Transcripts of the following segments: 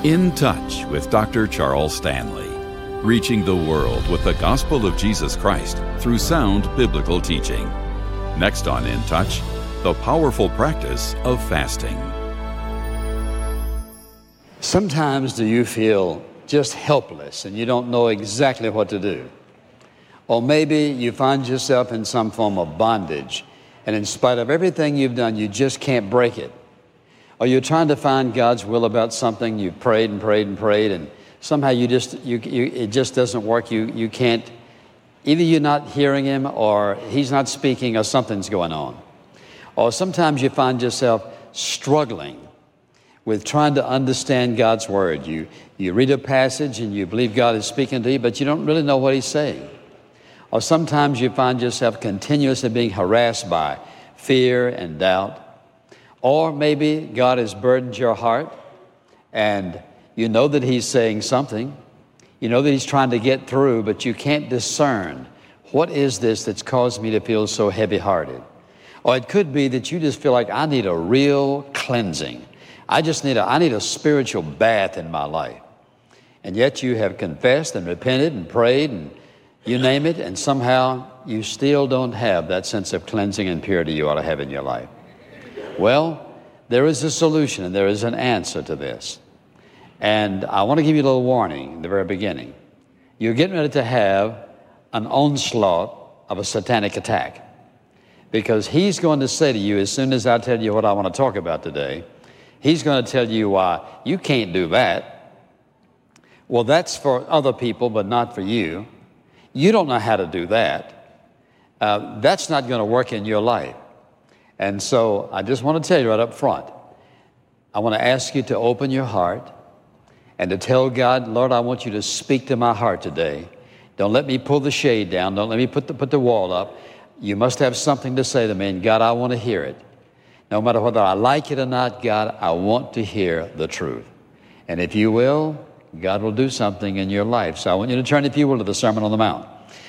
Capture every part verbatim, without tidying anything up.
In Touch with Doctor Charles Stanley, reaching the world with the gospel of Jesus Christ through sound biblical teaching. Next on In Touch, the powerful practice of fasting. Sometimes do you feel just helpless and you don't know exactly what to do? Or maybe you find yourself in some form of bondage, and in spite of everything you've done, you just can't break it. Or you're trying to find God's will about something, you've prayed and prayed and prayed, and somehow you just, you, you, it just doesn't work. You, you can't, either you're not hearing Him, or He's not speaking, or something's going on. Or sometimes you find yourself struggling with trying to understand God's Word. You, you read a passage and you believe God is speaking to you, but you don't really know what He's saying. Or sometimes you find yourself continuously being harassed by fear and doubt. Or maybe God has burdened your heart and you know that He's saying something. You know that He's trying to get through, but you can't discern what is this that's caused me to feel so heavy-hearted. Or it could be that you just feel like I need a real cleansing. I just need a, I need a spiritual bath in my life. And yet you have confessed and repented and prayed and you name it, and somehow you still don't have that sense of cleansing and purity you ought to have in your life. Well, there is a solution and there is an answer to this. And I want to give you a little warning in the very beginning. You're getting ready to have an onslaught of a satanic attack, because he's going to say to you, as soon as I tell you what I want to talk about today, he's going to tell you why you can't do that. Well, that's for other people, but not for you. You don't know how to do that. Uh, that's not going to work in your life. And so I just want to tell you right up front, I want to ask you to open your heart and to tell God, Lord, I want you to speak to my heart today. Don't let me pull the shade down. Don't let me put the, put the wall up. You must have something to say to me, and God, I want to hear it. No matter whether I like it or not, God, I want to hear the truth. And if you will, God will do something in your life. So I want you to turn, if you will, to the Sermon on the Mount.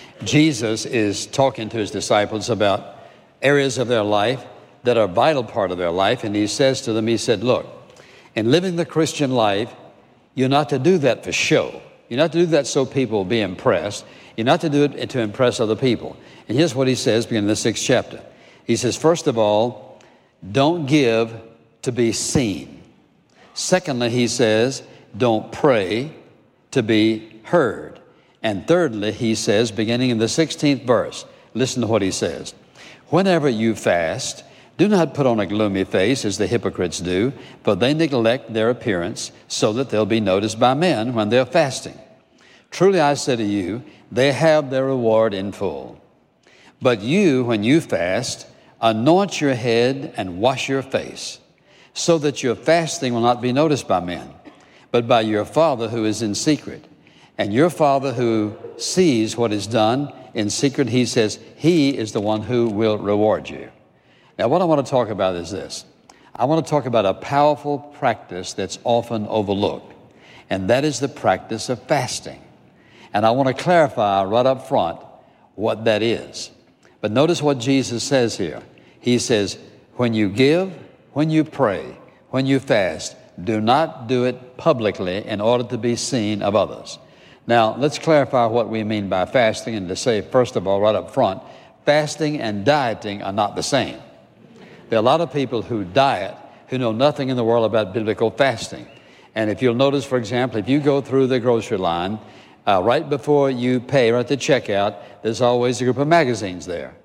Jesus is talking to His disciples about areas of their life that are a vital part of their life. And He says to them, He said, look, in living the Christian life, you're not to do that for show. You're not to do that so people will be impressed. You're not to do it to impress other people. And here's what He says, beginning in the sixth chapter. He says, first of all, don't give to be seen. Secondly, He says, don't pray to be heard. And thirdly, He says, beginning in the sixteenth verse, listen to what He says. Whenever you fast, do not put on a gloomy face as the hypocrites do, for they neglect their appearance so that they'll be noticed by men when they're fasting. Truly I say to you, they have their reward in full. But you, when you fast, anoint your head and wash your face, so that your fasting will not be noticed by men, but by your Father who is in secret. And your Father who sees what is done in secret, He says, He is the one who will reward you. Now, what I want to talk about is this. I want to talk about a powerful practice that's often overlooked, and that is the practice of fasting. And I want to clarify right up front what that is. But notice what Jesus says here. He says, when you give, when you pray, when you fast, do not do it publicly in order to be seen of others. Now, let's clarify what we mean by fasting, and to say, first of all, right up front, fasting and dieting are not the same. There are a lot of people who diet who know nothing in the world about biblical fasting. And if you'll notice, for example, if you go through the grocery line, uh, right before you pay, right at the checkout, there's always a group of magazines there.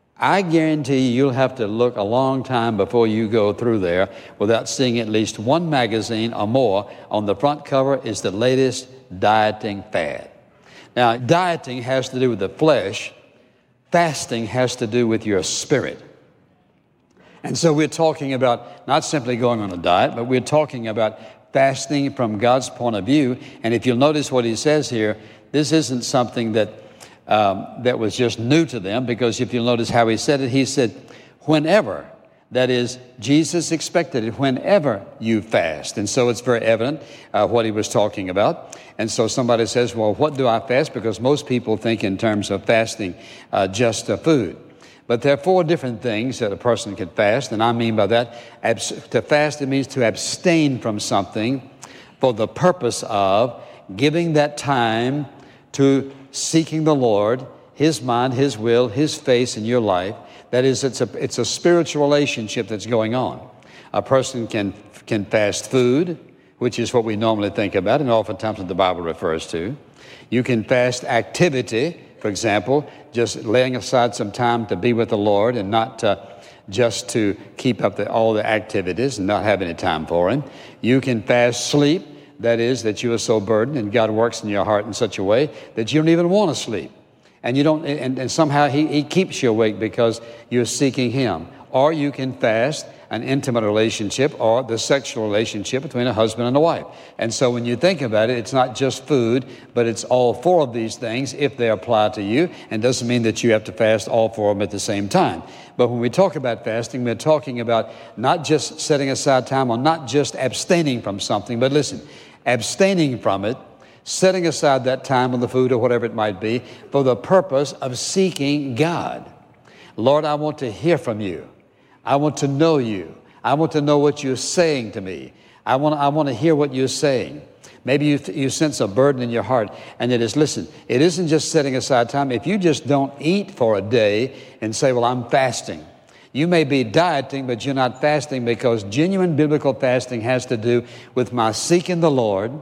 I guarantee you, you'll have to look a long time before you go through there without seeing at least one magazine or more. On the front cover is the latest dieting fad. Now, dieting has to do with the flesh. Fasting has to do with your spirit. And so we're talking about not simply going on a diet, but we're talking about fasting from God's point of view. And if you'll notice what He says here, this isn't something that um, that was just new to them, because if you'll notice how He said it, He said, whenever, that is, Jesus expected it, whenever you fast. And so it's very evident uh, what He was talking about. And so somebody says, well, what do I fast? Because most people think in terms of fasting uh, just uh, food. But there are four different things that a person can fast, and I mean by that, abs- to fast, it means to abstain from something for the purpose of giving that time to seeking the Lord, His mind, His will, His face in your life. That is, it's a, it's a spiritual relationship that's going on. A person can, can fast food, which is what we normally think about, and oftentimes what the Bible refers to. You can fast activity, for example, just laying aside some time to be with the Lord and not uh, just to keep up the, all the activities and not have any time for Him. You can fast sleep, that is, that you are so burdened and God works in your heart in such a way that you don't even want to sleep. And you don't, and, and somehow he, he keeps you awake because you're seeking Him. Or you can fast an intimate relationship or the sexual relationship between a husband and a wife. And so when you think about it, it's not just food, but it's all four of these things if they apply to you. And doesn't mean that you have to fast all four of them at the same time. But when we talk about fasting, we're talking about not just setting aside time or not just abstaining from something, but listen, abstaining from it, setting aside that time on the food or whatever it might be for the purpose of seeking God. Lord, I want to hear from you. I want to know you. I want to know what you're saying to me. I want, I want to hear what you're saying. Maybe you, you sense a burden in your heart, and it is, listen, it isn't just setting aside time. If you just don't eat for a day and say, well, I'm fasting. You may be dieting, but you're not fasting, because genuine biblical fasting has to do with my seeking the Lord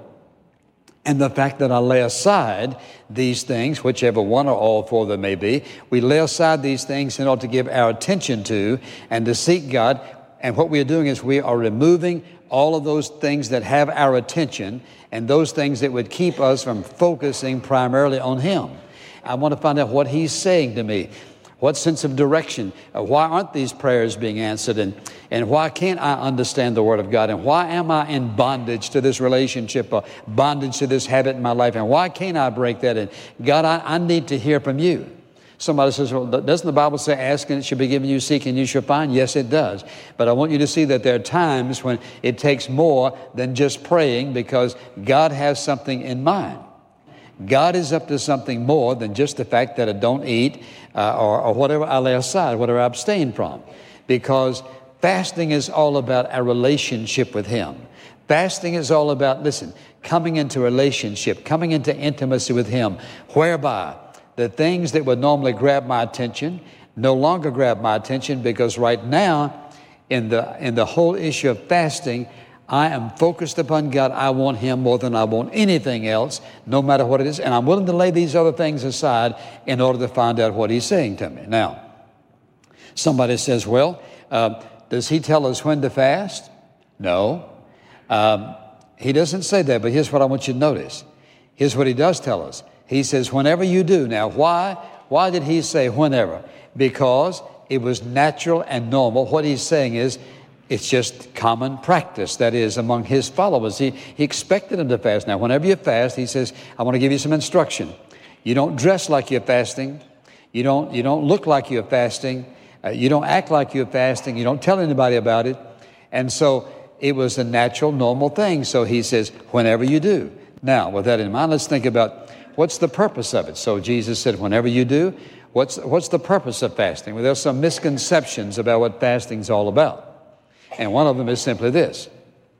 and the fact that I lay aside these things, whichever one or all four there may be. We lay aside these things in order to give our attention to and to seek God. And what we are doing is we are removing all of those things that have our attention and those things that would keep us from focusing primarily on Him. I want to find out what He's saying to me. What sense of direction? Uh, why aren't these prayers being answered? And, and why can't I understand the Word of God? And why am I in bondage to this relationship or bondage to this habit in my life? And why can't I break that? And God, I, I need to hear from you. Somebody says, well, doesn't the Bible say, ask and it shall be given you, seek and you shall find? Yes, it does. But I want you to see that there are times when it takes more than just praying, because God has something in mind. God is up to something more than just the fact that I don't eat uh, or, or whatever I lay aside, whatever I abstain from. Because fasting is all about a relationship with Him. Fasting is all about, listen, coming into relationship, coming into intimacy with Him, whereby the things that would normally grab my attention no longer grab my attention, because right now in the, in the whole issue of fasting, I am focused upon God. I want Him more than I want anything else, no matter what it is. And I'm willing to lay these other things aside in order to find out what He's saying to me. Now, somebody says, well, uh, does He tell us when to fast? No. Um, he doesn't say that, but here's what I want you to notice. Here's what He does tell us. He says, whenever you do. Now, why? Why did He say whenever? Because it was natural and normal. What He's saying is, it's just common practice, that is, among His followers. He, he expected them to fast. Now, whenever you fast, He says, I want to give you some instruction. You don't dress like you're fasting. You don't, you don't look like you're fasting. Uh, you don't act like you're fasting. You don't tell anybody about it. And so it was a natural, normal thing. So He says, whenever you do. Now, with that in mind, let's think about what's the purpose of it. So Jesus said, whenever you do, what's, what's the purpose of fasting? Well, there's some misconceptions about what fasting's all about. And one of them is simply this,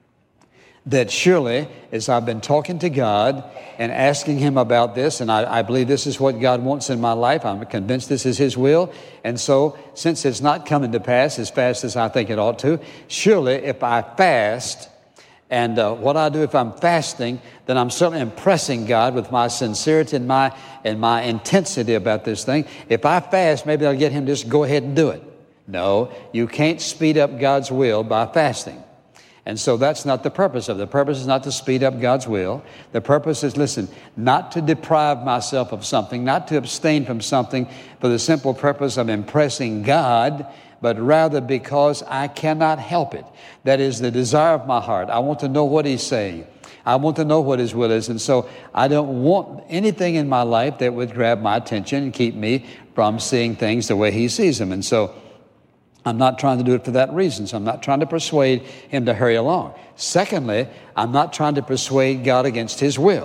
that surely, as I've been talking to God and asking Him about this, and I, I believe this is what God wants in my life, I'm convinced this is His will, and so since it's not coming to pass as fast as I think it ought to, surely if I fast, and uh, what I do if I'm fasting, then I'm certainly impressing God with my sincerity and my, and my intensity about this thing. If I fast, maybe I'll get Him to just go ahead and do it. No, you can't speed up God's will by fasting. And so that's not the purpose of it. The purpose is not to speed up God's will. The purpose is, listen, not to deprive myself of something, not to abstain from something for the simple purpose of impressing God, but rather because I cannot help it. That is the desire of my heart. I want to know what He's saying. I want to know what His will is. And so I don't want anything in my life that would grab my attention and keep me from seeing things the way He sees them. And so I'm not trying to do it for that reason. So I'm not trying to persuade Him to hurry along. Secondly, I'm not trying to persuade God against His will.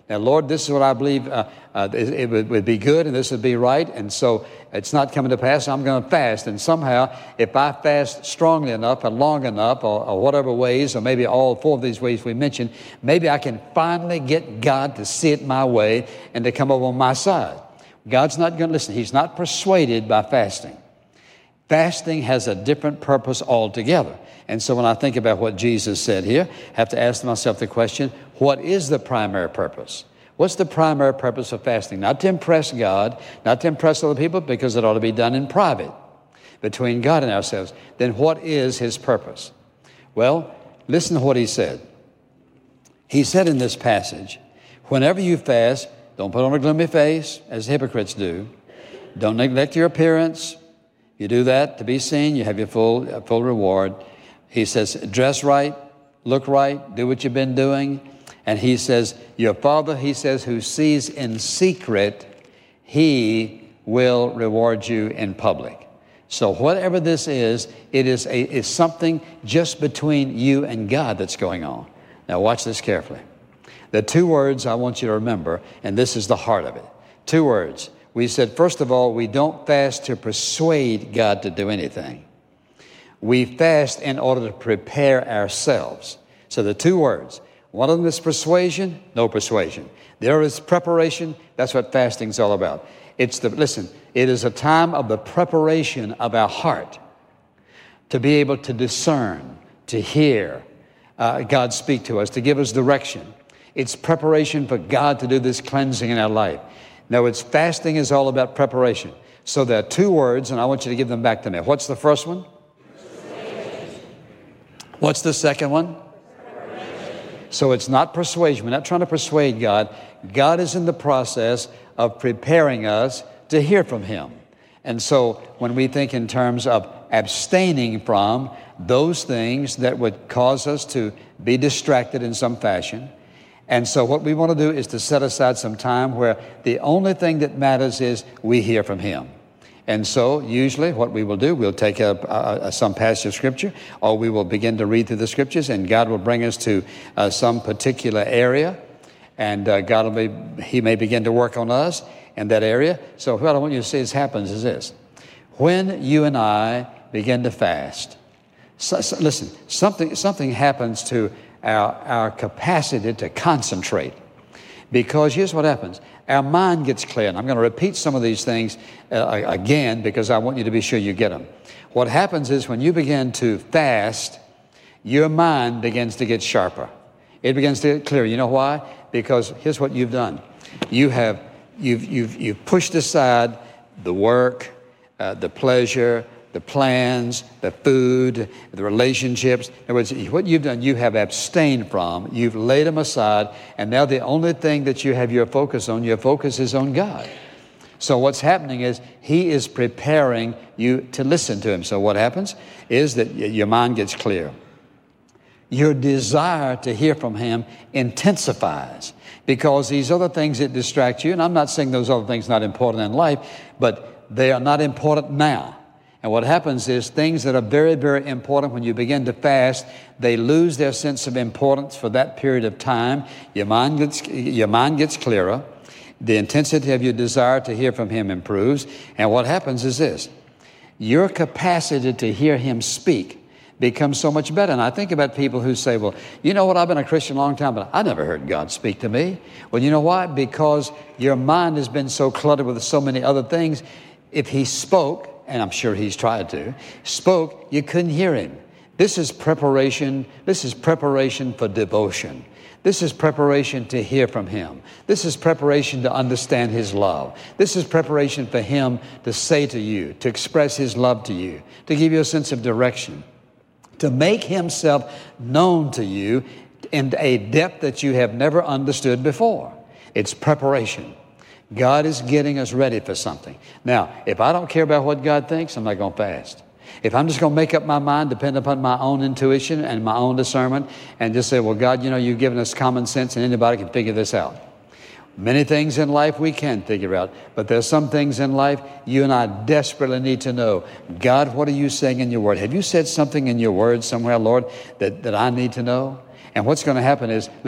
Now, Lord, this is what I believe uh, uh, it, it would, would be good and this would be right, and so it's not coming to pass, so I'm going to fast. And somehow, if I fast strongly enough and long enough, or, or whatever ways, or maybe all four of these ways we mentioned, maybe I can finally get God to see it my way and to come over on my side. God's not going to listen. He's not persuaded by fasting. Fasting has a different purpose altogether. And so when I think about what Jesus said here, I have to ask myself the question, what is the primary purpose? What's the primary purpose of fasting? Not to impress God, not to impress other people, because it ought to be done in private, between God and ourselves. Then what is his purpose? Well, listen to what he said. He said in this passage, whenever you fast, don't put on a gloomy face, as hypocrites do. Don't neglect your appearance. You do that to be seen, you have your full, full reward. He says, dress right, look right, do what you've been doing. And he says, your Father, he says, who sees in secret, he will reward you in public. So whatever this is, it is, a, is something just between you and God that's going on. Now watch this carefully. The two words I want you to remember, and this is the heart of it. Two words. We said, first of all, we don't fast to persuade God to do anything. We fast in order to prepare ourselves. So the two words, one of them is persuasion, no persuasion. There is preparation. That's what fasting's all about. It's the, listen, it is a time of the preparation of our heart to be able to discern, to hear uh, God speak to us, to give us direction. It's preparation for God to do this cleansing in our life. Now, it's fasting is all about preparation. So there are two words, and I want you to give them back to me. What's the first one? What's the second one? So it's not persuasion. We're not trying to persuade God. God is in the process of preparing us to hear from him. And so when we think in terms of abstaining from those things that would cause us to be distracted in some fashion, and so what we want to do is to set aside some time where the only thing that matters is we hear from him. And so usually what we will do, we'll take a, a, a, some passage of Scripture, or we will begin to read through the Scriptures, and God will bring us to uh, some particular area, and uh, God will be, he may begin to work on us in that area. So what I want you to see is happens is this. When you and I begin to fast, so, so, listen, something, something happens to our, our capacity to concentrate. Because here's what happens. Our mind gets clear. And I'm going to repeat some of these things uh, again because I want you to be sure you get them. What happens is when you begin to fast, your mind begins to get sharper. It begins to get clearer. You know why? Because here's what you've done. You have, you've, you've, you've pushed aside the work, uh, the pleasure, the plans, the food, the relationships. In other words, what you've done, you have abstained from, you've laid them aside, and now the only thing that you have your focus on, your focus is on God. So what's happening is he is preparing you to listen to him. So what happens is that your mind gets clear. Your desire to hear from him intensifies because these other things that distract you, and I'm not saying those other things are not important in life, but they are not important now. And what happens is things that are very, very important when you begin to fast, they lose their sense of importance for that period of time. Your mind gets, your mind gets clearer. The intensity of your desire to hear from him improves. And what happens is this. Your capacity to hear him speak becomes so much better. And I think about people who say, well, you know what, I've been a Christian a long time, but I never heard God speak to me. Well, you know why? Because your mind has been so cluttered with so many other things. If he spoke, and I'm sure he's tried to, spoke, you couldn't hear him. This is preparation. This is preparation for devotion. This is preparation to hear from him. This is preparation to understand his love. This is preparation for him to say to you, to express his love to you, to give you a sense of direction, to make himself known to you in a depth that you have never understood before. It's preparation. God is getting us ready for something. Now, if I don't care about what God thinks, I'm not going to fast. If I'm just going to make up my mind, depend upon my own intuition and my own discernment, and just say, well, God, you know, you've given us common sense and anybody can figure this out. Many things in life we can figure out, but there's some things in life you and I desperately need to know. God, what are you saying in your word? Have you said something in your word somewhere, Lord, that, that I need to know? And what's going to happen is, listen,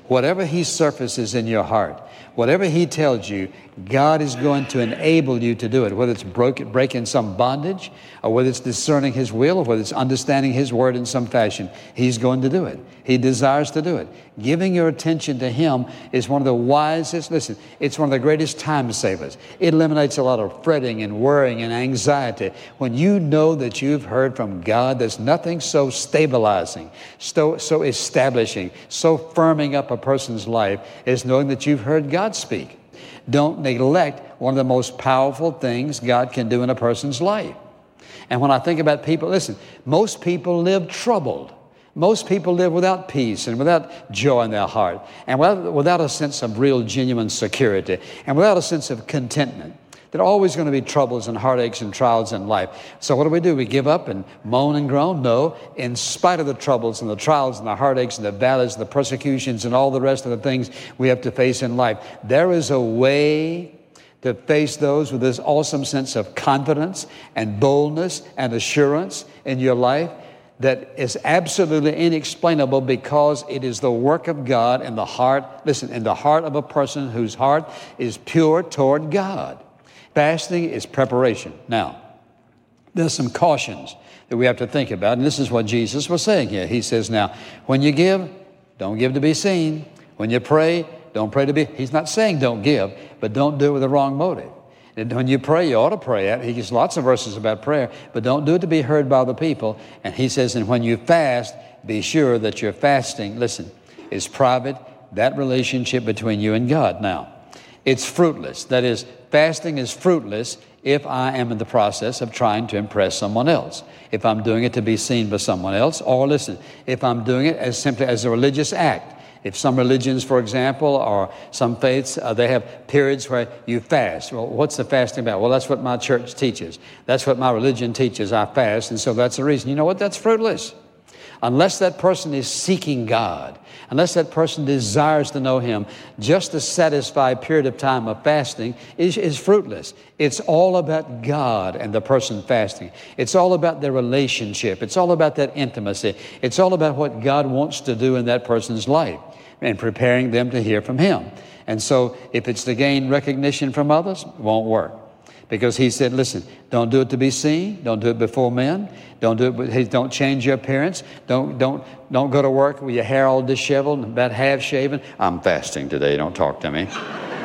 whatever He surfaces in your heart, whatever He tells you, God is going to enable you to do it, whether it's broke, breaking some bondage, or whether it's discerning His will, or whether it's understanding His word in some fashion. He's going to do it. He desires to do it. Giving your attention to Him is one of the wisest, listen, it's one of the greatest time savers. It eliminates a lot of fretting and worrying and anxiety. When you know that you've heard from God, there's nothing so stabilizing, so, so establishing, so firming up a person's life as knowing that you've heard God speak. Don't neglect one of the most powerful things God can do in a person's life. And when I think about people, listen, most people live troubled. Most people live without peace and without joy in their heart, and without, without a sense of real, genuine security, and without a sense of contentment. There are always going to be troubles and heartaches and trials in life. So what do we do? We give up and moan and groan? No. In spite of the troubles and the trials and the heartaches and the valleys and the persecutions and all the rest of the things we have to face in life, there is a way to face those with this awesome sense of confidence and boldness and assurance in your life that is absolutely inexplainable, because it is the work of God in the heart, listen, in the heart of a person whose heart is pure toward God. Fasting is preparation. Now, there's some cautions that we have to think about, and this is what Jesus was saying here. He says, now, when you give, don't give to be seen. When you pray, don't pray to be, he's not saying don't give, but don't do it with the wrong motive. And when you pray, you ought to pray. He gives lots of verses about prayer, but don't do it to be heard by the people. And he says, and when you fast, be sure that your fasting, listen, is private, that relationship between you and God. Now, it's fruitless. That is, fasting is fruitless if I am in the process of trying to impress someone else. If I'm doing it to be seen by someone else, or listen, if I'm doing it as simply as a religious act. If some religions, for example, or some faiths, uh, they have periods where you fast. Well, what's the fasting about? Well, that's what my church teaches. That's what my religion teaches. I fast, and so that's the reason. You know what? That's fruitless. Unless that person is seeking God, unless that person desires to know Him, just a satisfied period of time of fasting is, is fruitless. It's all about God and the person fasting. It's all about their relationship. It's all about that intimacy. It's all about what God wants to do in that person's life and preparing them to hear from Him. And so if it's to gain recognition from others, it won't work. Because He said, listen, don't do it to be seen. Don't do it before men. Don't do it. Don't change your appearance. Don't don't don't go to work with your hair all disheveled and about half shaven. I'm fasting today. Don't talk to me.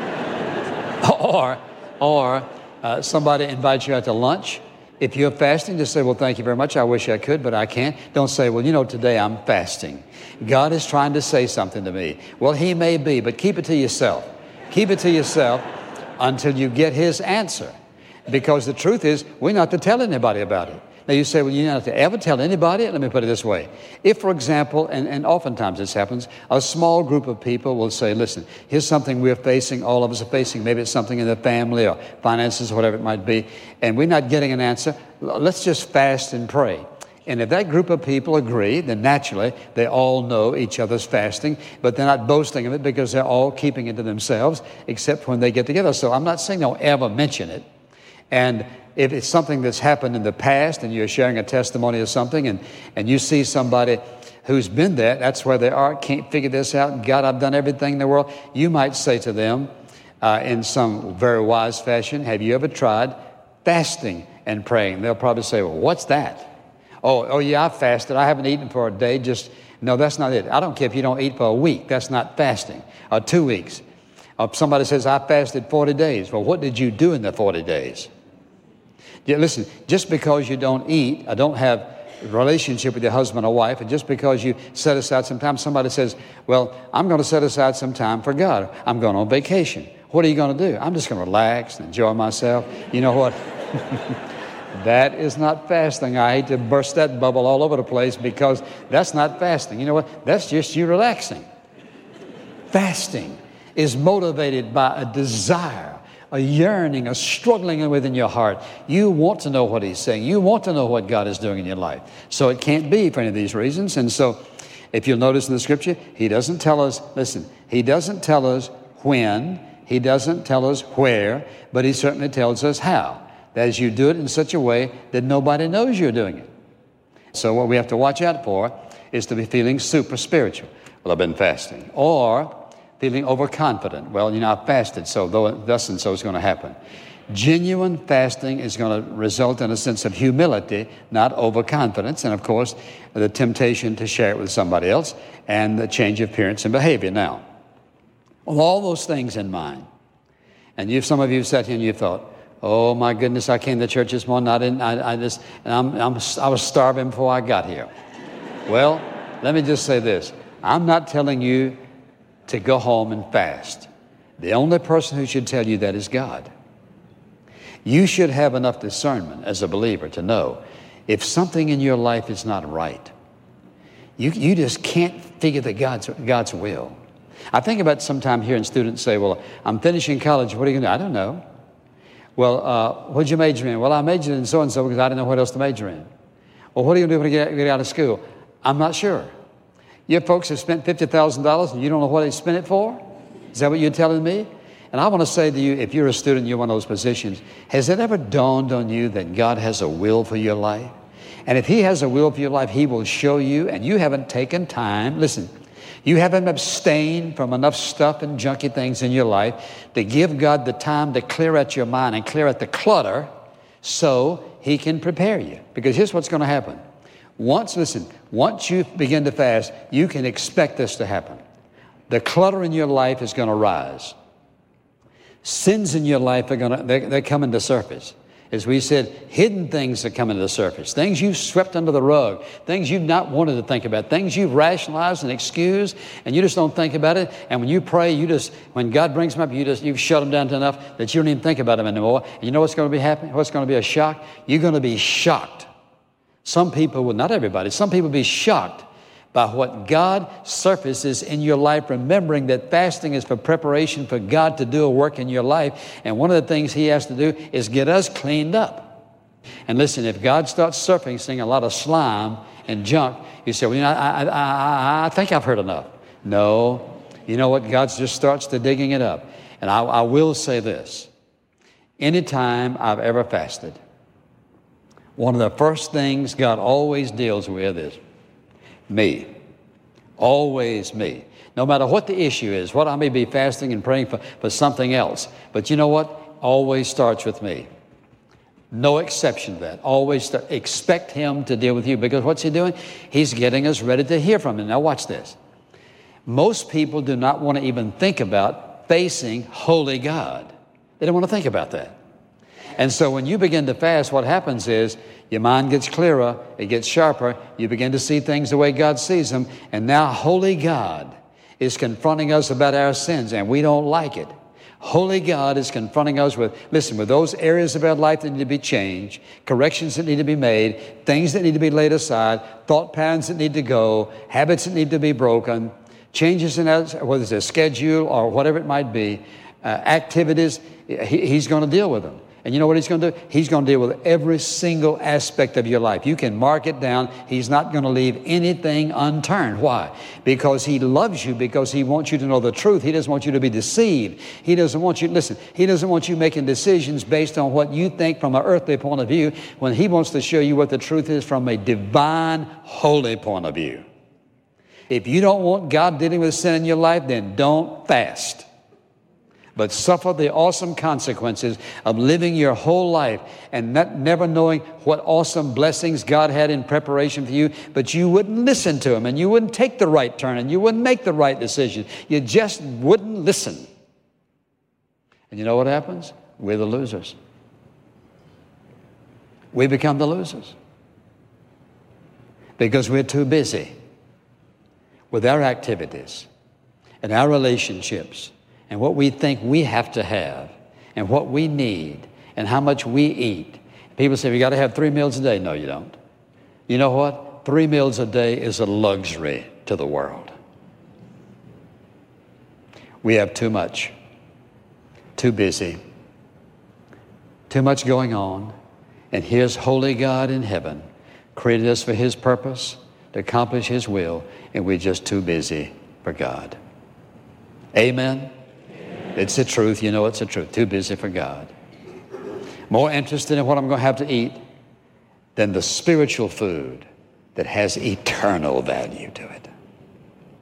or or uh, somebody invites you out to lunch. If you're fasting, just say, well, thank you very much. I wish I could, but I can't. Don't say, well, you know, today I'm fasting. God is trying to say something to me. Well, He may be, but keep it to yourself. Keep it to yourself until you get His answer. Because the truth is, we're not to tell anybody about it. Now you say, well, you're not to ever tell anybody? Let me put it this way. If, for example, and, and oftentimes this happens, a small group of people will say, listen, here's something we're facing, all of us are facing. Maybe it's something in the family or finances, whatever it might be, and we're not getting an answer. Let's just fast and pray. And if that group of people agree, then naturally they all know each other's fasting, but they're not boasting of it because they're all keeping it to themselves, except when they get together. So I'm not saying they'll ever mention it. And if it's something that's happened in the past and you're sharing a testimony of something and, and you see somebody who's been there, that's where they are, can't figure this out, God, I've done everything in the world, you might say to them uh, in some very wise fashion, have you ever tried fasting and praying? They'll probably say, well, what's that? Oh, oh yeah, I fasted. I haven't eaten for a day. Just, no, that's not it. I don't care if you don't eat for a week. That's not fasting. Or two weeks. Or somebody says, I fasted forty days. Well, what did you do in the forty days? Yeah, listen, just because you don't eat, or don't have a relationship with your husband or wife, and just because you set aside some time, somebody says, well, I'm going to set aside some time for God. I'm going on vacation. What are you going to do? I'm just going to relax and enjoy myself. You know what? That is not fasting. I hate to burst that bubble all over the place because that's not fasting. You know what? That's just you relaxing. Fasting is motivated by a desire, a yearning, a struggling within your heart. You want to know what He's saying. You want to know what God is doing in your life. So it can't be for any of these reasons. And so if you'll notice in the Scripture, He doesn't tell us, listen, He doesn't tell us when, He doesn't tell us where, but He certainly tells us how. That is, you do it in such a way that nobody knows you're doing it. So what we have to watch out for is to be feeling super spiritual. Well, I've been fasting. Or feeling overconfident. Well, you know, I fasted, so though thus and so is going to happen. Genuine fasting is going to result in a sense of humility, not overconfidence, and of course, the temptation to share it with somebody else, and the change of appearance and behavior. Now, with all those things in mind, and you, some of you sat here and you thought, oh my goodness, I came to church this morning, I didn't, I, I just, and I'm, I'm, I was starving before I got here. Well, let me just say this. I'm not telling you to go home and fast. The only person who should tell you that is God. You should have enough discernment as a believer to know if something in your life is not right. You, you just can't figure the God's, God's will. I think about sometime hearing students say, well, I'm finishing college, what are you going to do? I don't know. Well, uh, what'd you major in? Well, I majored in so-and-so because I didn't know what else to major in. Well, what are you going to do when you get, get out of school? I'm not sure. Your folks have spent fifty thousand dollars and you don't know what they spent it for? Is that what you're telling me? And I want to say to you, if you're a student, you're one of those positions, has it ever dawned on you that God has a will for your life? And if He has a will for your life, He will show you, and you haven't taken time, listen, you haven't abstained from enough stuff and junky things in your life to give God the time to clear out your mind and clear out the clutter so He can prepare you. Because here's what's going to happen. Once, listen, once you begin to fast, you can expect this to happen. The clutter in your life is going to rise. Sins in your life are going to, they're, they're coming to surface. As we said, hidden things are coming to the surface. Things you've swept under the rug. Things you've not wanted to think about. Things you've rationalized and excused, and you just don't think about it. And when you pray, you just, when God brings them up, you just, you've shut them down to enough that you don't even think about them anymore. And you know what's going to be happening? What's going to be a shock? You're going to be shocked. Some people will, not everybody, some people will be shocked by what God surfaces in your life, remembering that fasting is for preparation for God to do a work in your life. And one of the things He has to do is get us cleaned up. And listen, if God starts surfacing a lot of slime and junk, you say, well, you know, I, I, I, I think I've heard enough. No. You know what? God just starts to digging it up. And I, I will say this. Anytime I've ever fasted, one of the first things God always deals with is me. Always me. No matter what the issue is, what I may be fasting and praying for, for something else. But you know what? Always starts with me. No exception to that. Always start, expect Him to deal with you. Because what's He doing? He's getting us ready to hear from Him. Now watch this. Most people do not want to even think about facing holy God. They don't want to think about that. And so when you begin to fast, what happens is your mind gets clearer, it gets sharper, you begin to see things the way God sees them, and now holy God is confronting us about our sins, and we don't like it. Holy God is confronting us with, listen, with those areas of our life that need to be changed, corrections that need to be made, things that need to be laid aside, thought patterns that need to go, habits that need to be broken, changes in our, whether it's a schedule or whatever it might be, uh, activities, he, He's going to deal with them. And you know what He's going to do? He's going to deal with every single aspect of your life. You can mark it down. He's not going to leave anything unturned. Why? Because He loves you, because He wants you to know the truth. He doesn't want you to be deceived. He doesn't want you, listen, He doesn't want you making decisions based on what you think from an earthly point of view, when He wants to show you what the truth is from a divine, holy point of view. If you don't want God dealing with sin in your life, then don't fast. But suffer the awesome consequences of living your whole life and not, never knowing what awesome blessings God had in preparation for you, but you wouldn't listen to Him, and you wouldn't take the right turn, and you wouldn't make the right decision. You just wouldn't listen. And you know what happens? We're the losers. We become the losers because we're too busy with our activities and our relationships and what we think we have to have, and what we need, and how much we eat. People say, we got to have three meals a day. No, you don't. You know what? Three meals a day is a luxury to the world. We have too much, too busy, too much going on, and here's holy God in heaven, created us for His purpose, to accomplish His will, and we're just too busy for God. Amen? It's the truth. You know it's the truth. Too busy for God. More interested in what I'm going to have to eat than the spiritual food that has eternal value to it.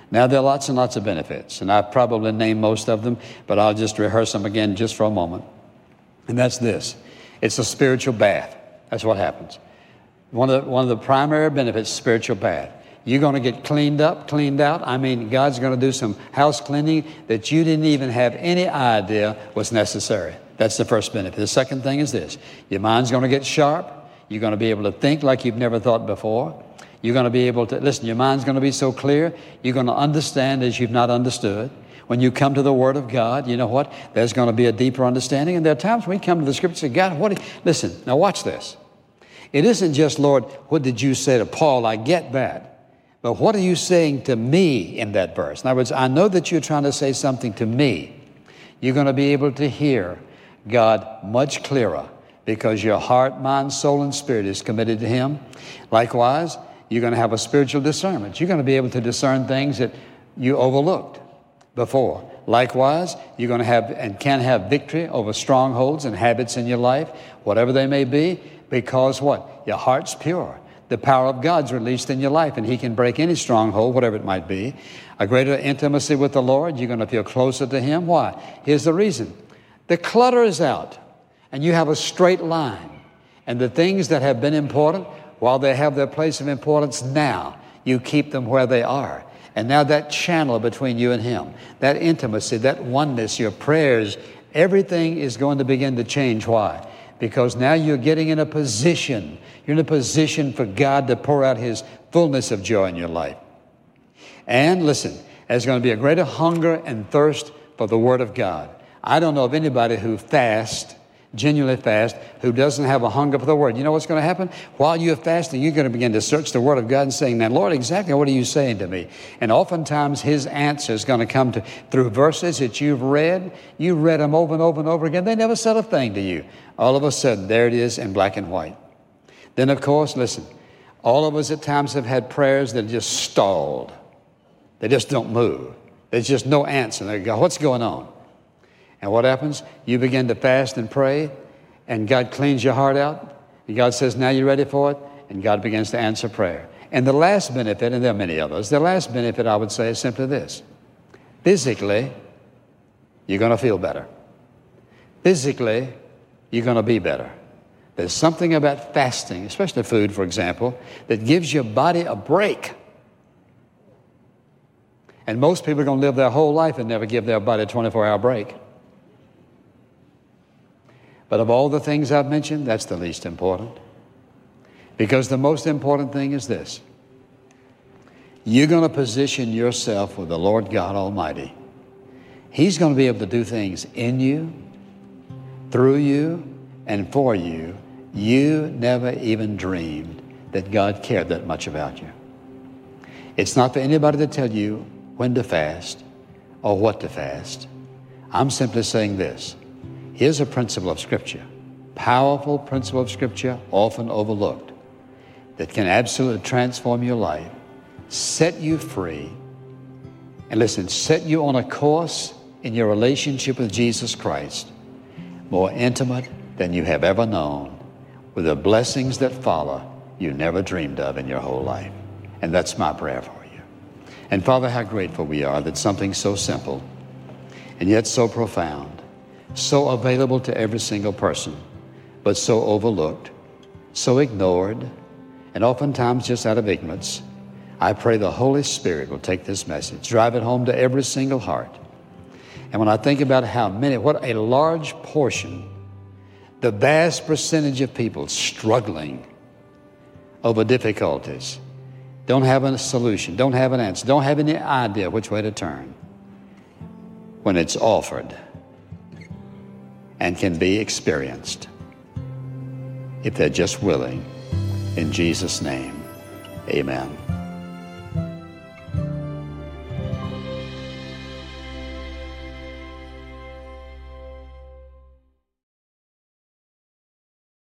Now, there are lots and lots of benefits, and I've probably named most of them, but I'll just rehearse them again just for a moment. And that's this. It's a spiritual bath. That's what happens. One of the, one of the primary benefits, spiritual bath. You're going to get cleaned up, cleaned out. I mean, God's going to do some house cleaning that you didn't even have any idea was necessary. That's the first benefit. The second thing is this. Your mind's going to get sharp. You're going to be able to think like you've never thought before. You're going to be able to, listen, your mind's going to be so clear, you're going to understand as you've not understood. When you come to the Word of God, you know what? There's going to be a deeper understanding. And there are times when we come to the Scripture and say, God, what do you, listen, now watch this. It isn't just, Lord, what did you say to Paul? I get that. But what are you saying to me in that verse? In other words, I know that you're trying to say something to me. You're going to be able to hear God much clearer because your heart, mind, soul, and spirit is committed to Him. Likewise, you're going to have a spiritual discernment. You're going to be able to discern things that you overlooked before. Likewise, you're going to have and can have victory over strongholds and habits in your life, whatever they may be, because what? Your heart's pure. The power of God's released in your life, and He can break any stronghold, whatever it might be. A greater intimacy with the Lord. You're going to feel closer to Him. Why? Here's the reason. The clutter is out, and you have a straight line. And the things that have been important, while they have their place of importance now, you keep them where they are. And now that channel between you and Him, that intimacy, that oneness, your prayers, everything is going to begin to change. Why? Because now you're getting in a position, you're in a position for God to pour out His fullness of joy in your life. And listen, there's going to be a greater hunger and thirst for the Word of God. I don't know of anybody who fasts, genuinely fast, who doesn't have a hunger for the Word. You know what's going to happen? While you're fasting, you're going to begin to search the Word of God and saying, now, Lord, exactly what are you saying to me? And oftentimes His answer is going to come to through verses that you've read. You read them over and over and over again. They never said a thing to you. All of a sudden, there it is in black and white. Then, of course, listen, all of us at times have had prayers that just stalled. They just don't move. There's just no answer. They go, what's going on? And what happens? You begin to fast and pray, and God cleans your heart out. And God says, now you're ready for it. And God begins to answer prayer. And the last benefit, and there are many others, the last benefit I would say is simply this. Physically, you're going to feel better. Physically, you're going to be better. There's something about fasting, especially food, for example, that gives your body a break. And most people are going to live their whole life and never give their body a twenty-four hour break. But of all the things I've mentioned, that's the least important. Because the most important thing is this. You're going to position yourself with the Lord God Almighty. He's going to be able to do things in you, through you, and for you. You never even dreamed that God cared that much about you. It's not for anybody to tell you when to fast or what to fast. I'm simply saying this. Here's a principle of Scripture, powerful principle of Scripture, often overlooked, that can absolutely transform your life, set you free, and listen, set you on a course in your relationship with Jesus Christ, more intimate than you have ever known, with the blessings that follow you never dreamed of in your whole life. And that's my prayer for you. And Father, how grateful we are that something so simple and yet so profound, so available to every single person, but so overlooked, so ignored, and oftentimes just out of ignorance. I pray the Holy Spirit will take this message, drive it home to every single heart. And when I think about how many, what a large portion, the vast percentage of people struggling over difficulties, don't have a solution, don't have an answer, don't have any idea which way to turn, when it's offered and can be experienced if they're just willing. In Jesus' name, amen.